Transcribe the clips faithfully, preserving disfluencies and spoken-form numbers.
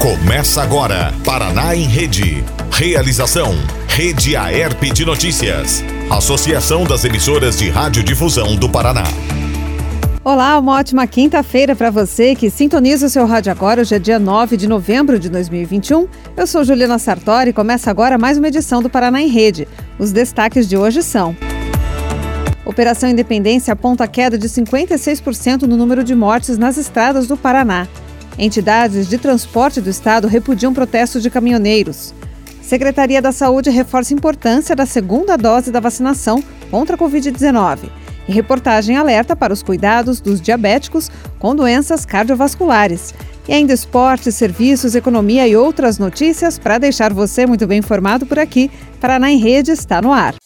Começa agora, Paraná em Rede. Realização, Rede Aerp de Notícias. Associação das Emissoras de Radiodifusão do Paraná. Olá, uma ótima quinta-feira para você que sintoniza o seu rádio agora. Hoje é dia nove de novembro de dois mil e vinte e um. Eu sou Juliana Sartori e começa agora mais uma edição do Paraná em Rede. Os destaques de hoje são: Operação Independência aponta queda de cinquenta e seis por cento no número de mortes nas estradas do Paraná. Entidades de transporte do estado repudiam protestos de caminhoneiros. Secretaria da Saúde reforça a importância da segunda dose da vacinação contra a covid dezenove. E reportagem alerta para os cuidados dos diabéticos com doenças cardiovasculares. E ainda esportes, serviços, economia e outras notícias para deixar você muito bem informado por aqui. Paraná em Rede está no ar.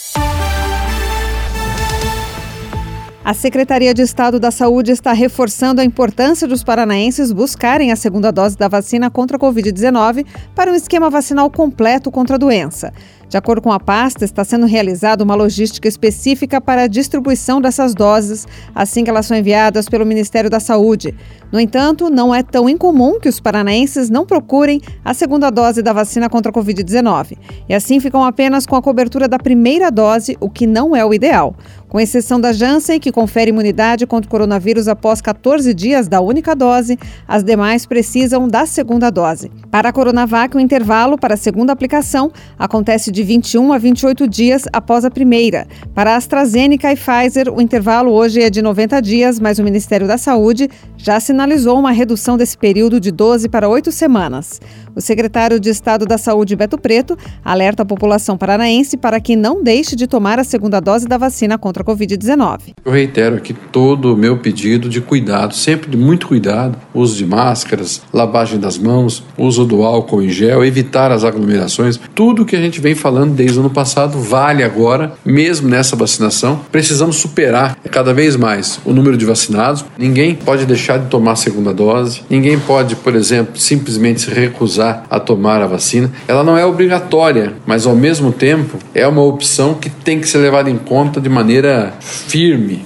A Secretaria de Estado da Saúde está reforçando a importância dos paranaenses buscarem a segunda dose da vacina contra a covid dezenove para um esquema vacinal completo contra a doença. De acordo com a pasta, está sendo realizada uma logística específica para a distribuição dessas doses, assim que elas são enviadas pelo Ministério da Saúde. No entanto, não é tão incomum que os paranaenses não procurem a segunda dose da vacina contra a covid dezenove. E assim ficam apenas com a cobertura da primeira dose, o que não é o ideal. Com exceção da Janssen, que confere imunidade contra o coronavírus após catorze dias da única dose, as demais precisam da segunda dose. Para a Coronavac, o intervalo para a segunda aplicação acontece de vinte e um a vinte e oito dias após a primeira. Para a AstraZeneca e Pfizer, o intervalo hoje é de noventa dias, mas o Ministério da Saúde já sinalizou uma redução desse período de doze para oito semanas. O secretário de Estado da Saúde, Beto Preto, alerta a população paranaense para que não deixe de tomar a segunda dose da vacina contra a covid dezenove. Eu reitero aqui todo o meu pedido de cuidado, sempre de muito cuidado, uso de máscaras, lavagem das mãos, uso do álcool em gel, evitar as aglomerações. Tudo que a gente vem falando desde o ano passado vale agora, mesmo nessa vacinação. Precisamos superar cada vez mais o número de vacinados. Ninguém pode deixar de tomar a segunda dose. Ninguém pode, por exemplo, simplesmente se recusar a tomar a vacina. Ela não é obrigatória, mas ao mesmo tempo é uma opção que tem que ser levada em conta de maneira firme.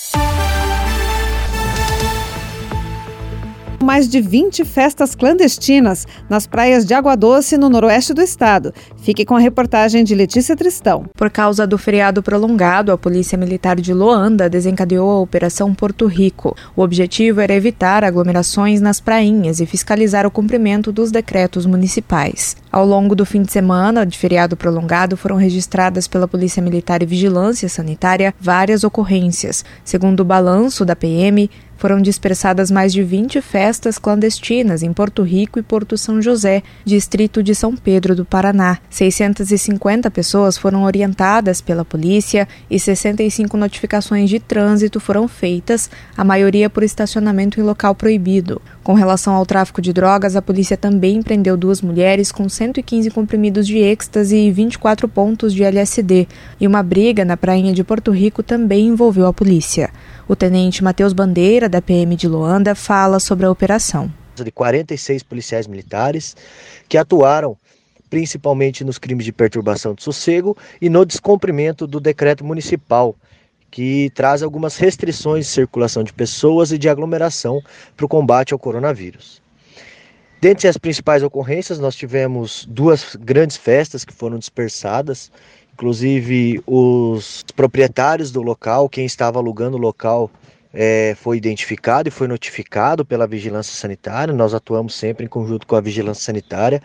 Mais de vinte festas clandestinas nas praias de Água Doce, no noroeste do estado. Fique com a reportagem de Letícia Tristão. Por causa do feriado prolongado, a Polícia Militar de Loanda desencadeou a Operação Porto Rico. O objetivo era evitar aglomerações nas prainhas e fiscalizar o cumprimento dos decretos municipais. Ao longo do fim de semana de feriado prolongado, foram registradas pela Polícia Militar e Vigilância Sanitária várias ocorrências. Segundo o balanço da P M, foram dispersadas mais de vinte festas clandestinas em Porto Rico e Porto São José, distrito de São Pedro do Paraná. seiscentas e cinquenta pessoas foram orientadas pela polícia e sessenta e cinco notificações de trânsito foram feitas, a maioria por estacionamento em local proibido. Com relação ao tráfico de drogas, a polícia também prendeu duas mulheres com cento e quinze comprimidos de êxtase e vinte e quatro pontos de L S D. E uma briga na prainha de Porto Rico também envolveu a polícia. O tenente Matheus Bandeira, da P M de Loanda, fala sobre a operação. De quarenta e seis policiais militares que atuaram principalmente nos crimes de perturbação de sossego e no descumprimento do decreto municipal, que traz algumas restrições de circulação de pessoas e de aglomeração para o combate ao coronavírus. Dentre as principais ocorrências, nós tivemos duas grandes festas que foram dispersadas. Inclusive, os proprietários do local, quem estava alugando o local, é, foi identificado e foi notificado pela Vigilância Sanitária. Nós atuamos sempre em conjunto com a Vigilância Sanitária.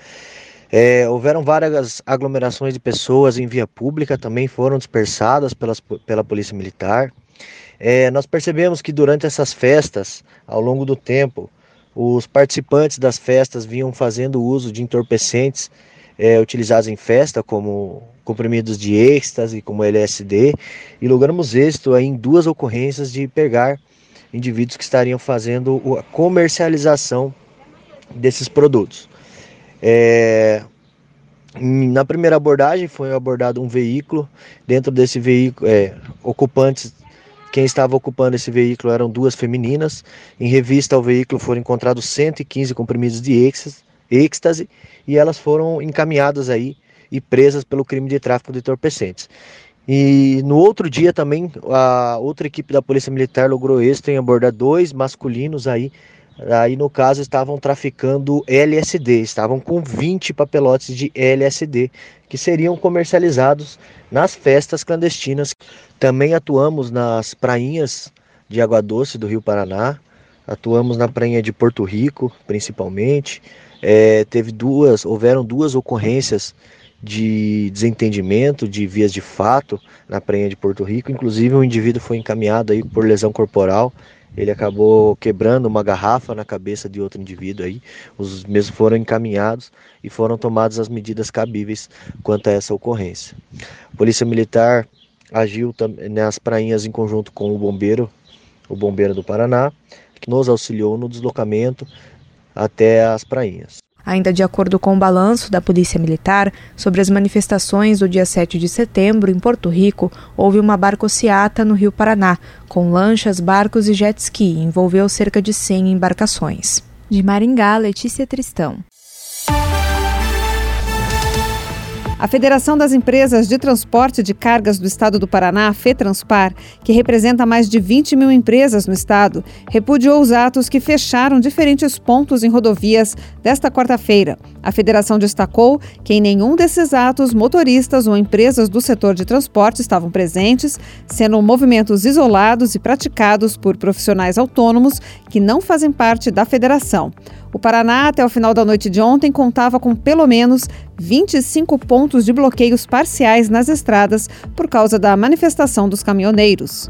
É, houveram várias aglomerações de pessoas em via pública, também foram dispersadas pelas, pela Polícia Militar. É, nós percebemos que durante essas festas, ao longo do tempo, os participantes das festas vinham fazendo uso de entorpecentes é, utilizados em festa, como comprimidos de êxtase, como L S D, e logramos êxito aí em duas ocorrências de pegar indivíduos que estariam fazendo a comercialização desses produtos. É, na primeira abordagem foi abordado um veículo. Dentro desse veículo, é, ocupantes, quem estava ocupando esse veículo eram duas femininas. Em revista ao veículo foram encontrados cento e quinze comprimidos de êxtase, êxtase e elas foram encaminhadas aí e presas pelo crime de tráfico de entorpecentes. E no outro dia também, a outra equipe da Polícia Militar logrou êxito em abordar dois masculinos aí Aí, no caso, estavam traficando L S D, estavam com vinte papelotes de L S D, que seriam comercializados nas festas clandestinas. Também atuamos nas prainhas de Água Doce do Rio Paraná, atuamos na prainha de Porto Rico, principalmente. É, teve duas, houveram duas ocorrências de desentendimento, de vias de fato na prainha de Porto Rico. Inclusive, um indivíduo foi encaminhado aí por lesão corporal. Ele acabou quebrando uma garrafa na cabeça de outro indivíduo aí. Os mesmos foram encaminhados e foram tomadas as medidas cabíveis quanto a essa ocorrência. A Polícia Militar agiu nas prainhas em conjunto com o bombeiro, o bombeiro do Paraná, que nos auxiliou no deslocamento até as prainhas. Ainda de acordo com o balanço da Polícia Militar, sobre as manifestações do dia sete de setembro, em Porto Rico, houve uma barcociata no Rio Paraná, com lanchas, barcos e jet ski, e envolveu cerca de cem embarcações. De Maringá, Letícia Tristão. A Federação das Empresas de Transporte de Cargas do Estado do Paraná, FETranspar, que representa mais de vinte mil empresas no estado, repudiou os atos que fecharam diferentes pontos em rodovias desta quarta-feira. A federação destacou que em nenhum desses atos motoristas ou empresas do setor de transporte estavam presentes, sendo movimentos isolados e praticados por profissionais autônomos que não fazem parte da federação. O Paraná, até o final da noite de ontem, contava com pelo menos vinte e cinco pontos de bloqueios parciais nas estradas por causa da manifestação dos caminhoneiros.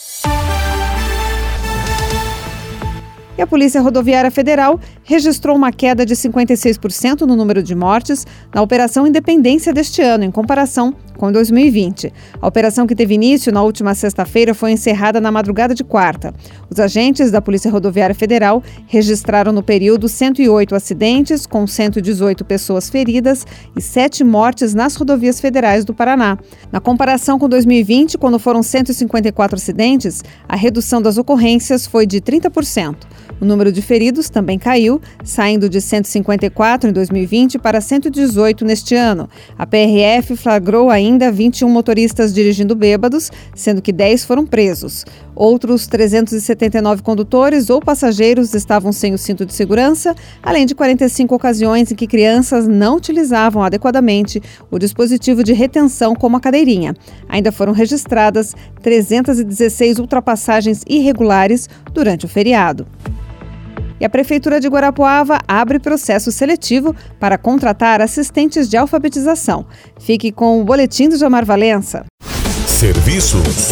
E a Polícia Rodoviária Federal registrou uma queda de cinquenta e seis por cento no número de mortes na Operação Independência deste ano, em comparação com dois mil e vinte. A operação, que teve início na última sexta-feira, foi encerrada na madrugada de quarta. Os agentes da Polícia Rodoviária Federal registraram no período cento e oito acidentes, com cento e dezoito pessoas feridas e sete mortes nas rodovias federais do Paraná. Na comparação com dois mil e vinte, quando foram cento e cinquenta e quatro acidentes, a redução das ocorrências foi de trinta por cento. O número de feridos também caiu, saindo de cento e cinquenta e quatro em dois mil e vinte para cento e dezoito neste ano. A P R F flagrou ainda vinte e um motoristas dirigindo bêbados, sendo que dez foram presos. Outros trezentos e setenta e nove condutores ou passageiros estavam sem o cinto de segurança, além de quarenta e cinco ocasiões em que crianças não utilizavam adequadamente o dispositivo de retenção como a cadeirinha. Ainda foram registradas trezentas e dezesseis ultrapassagens irregulares durante o feriado. E a Prefeitura de Guarapuava abre processo seletivo para contratar assistentes de alfabetização. Fique com o boletim do Jamar Valença. Serviços.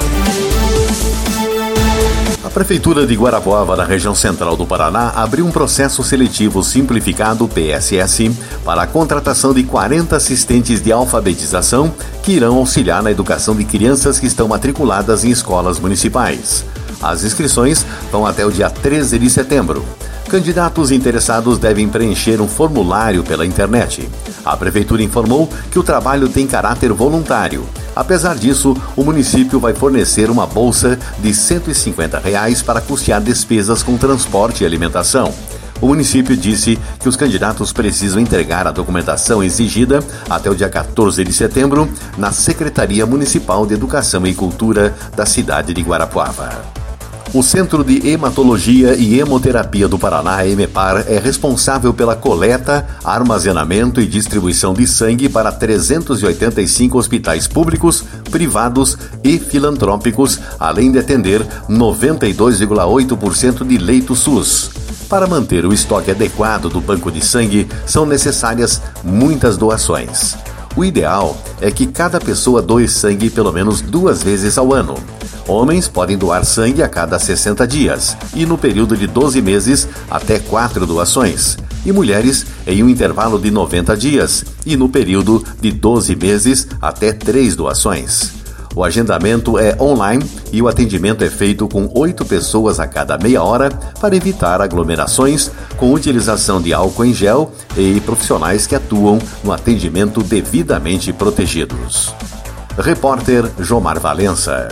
A Prefeitura de Guarapuava, na região central do Paraná, abriu um processo seletivo simplificado, P S S, para a contratação de quarenta assistentes de alfabetização que irão auxiliar na educação de crianças que estão matriculadas em escolas municipais. As inscrições vão até o dia treze de setembro. Candidatos interessados devem preencher um formulário pela internet. A Prefeitura informou que o trabalho tem caráter voluntário. Apesar disso, o município vai fornecer uma bolsa de cento e cinquenta reais para custear despesas com transporte e alimentação. O município disse que os candidatos precisam entregar a documentação exigida até o dia quatorze de setembro na Secretaria Municipal de Educação e Cultura da cidade de Guarapuava. O Centro de Hematologia e Hemoterapia do Paraná, EMEPAR, é responsável pela coleta, armazenamento e distribuição de sangue para trezentos e oitenta e cinco hospitais públicos, privados e filantrópicos, além de atender noventa e dois vírgula oito por cento de leitos SUS. Para manter o estoque adequado do banco de sangue, são necessárias muitas doações. O ideal é que cada pessoa doe sangue pelo menos duas vezes ao ano. Homens podem doar sangue a cada sessenta dias e no período de doze meses até quatro doações. E mulheres em um intervalo de noventa dias e no período de doze meses até três doações. O agendamento é online e o atendimento é feito com oito pessoas a cada meia hora para evitar aglomerações, com utilização de álcool em gel e profissionais que atuam no atendimento devidamente protegidos. Repórter Jomar Valença.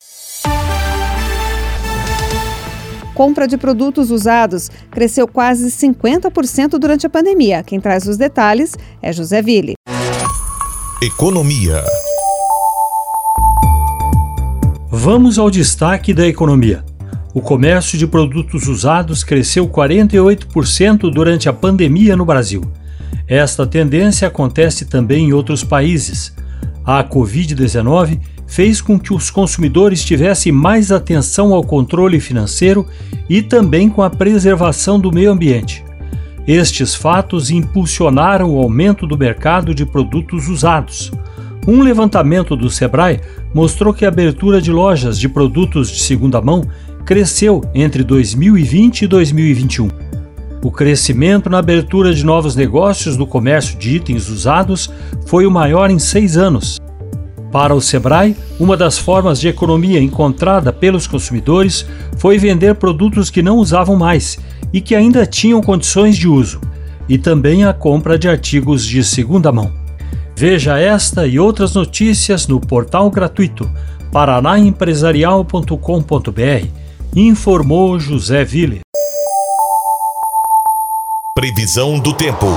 Compra de produtos usados cresceu quase cinquenta por cento durante a pandemia. Quem traz os detalhes é José Ville. Economia. Vamos ao destaque da economia. O comércio de produtos usados cresceu quarenta e oito por cento durante a pandemia no Brasil. Esta tendência acontece também em outros países. A covid dezenove fez com que os consumidores tivessem mais atenção ao controle financeiro e também com a preservação do meio ambiente. Estes fatos impulsionaram o aumento do mercado de produtos usados. Um levantamento do Sebrae mostrou que a abertura de lojas de produtos de segunda mão cresceu entre dois mil e vinte e dois mil e vinte e um. O crescimento na abertura de novos negócios do comércio de itens usados foi o maior em seis anos. Para o Sebrae, uma das formas de economia encontrada pelos consumidores foi vender produtos que não usavam mais e que ainda tinham condições de uso, e também a compra de artigos de segunda mão. Veja esta e outras notícias no portal gratuito paraná empresarial ponto com ponto br. Informou José Ville. Previsão do tempo.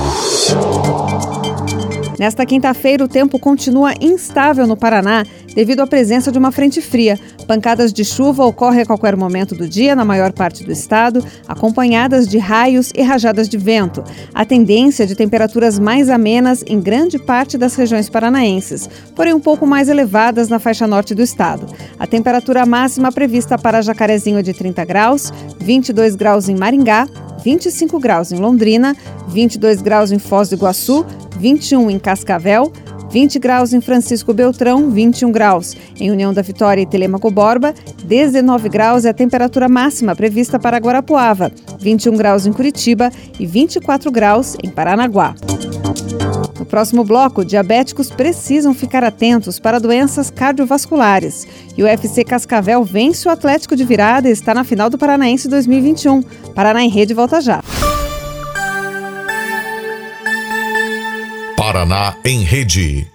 Nesta quinta-feira, o tempo continua instável no Paraná devido à presença de uma frente fria. Pancadas de chuva ocorrem a qualquer momento do dia na maior parte do estado, acompanhadas de raios e rajadas de vento. A tendência é de temperaturas mais amenas em grande parte das regiões paranaenses, porém um pouco mais elevadas na faixa norte do estado. A temperatura máxima prevista para Jacarezinho é de trinta graus, vinte e dois graus em Maringá, vinte e cinco graus em Londrina, vinte e dois graus em Foz do Iguaçu, vinte e um em Cascavel, vinte graus em Francisco Beltrão, vinte e um graus em União da Vitória e Telêmaco Borba, dezenove graus é a temperatura máxima prevista para Guarapuava, vinte e um graus em Curitiba e vinte e quatro graus em Paranaguá. No próximo bloco, diabéticos precisam ficar atentos para doenças cardiovasculares. E o U F C Cascavel vence o Atlético de virada e está na final do Paranaense dois mil e vinte e um. Paraná em Rede volta já. Paraná em Rede.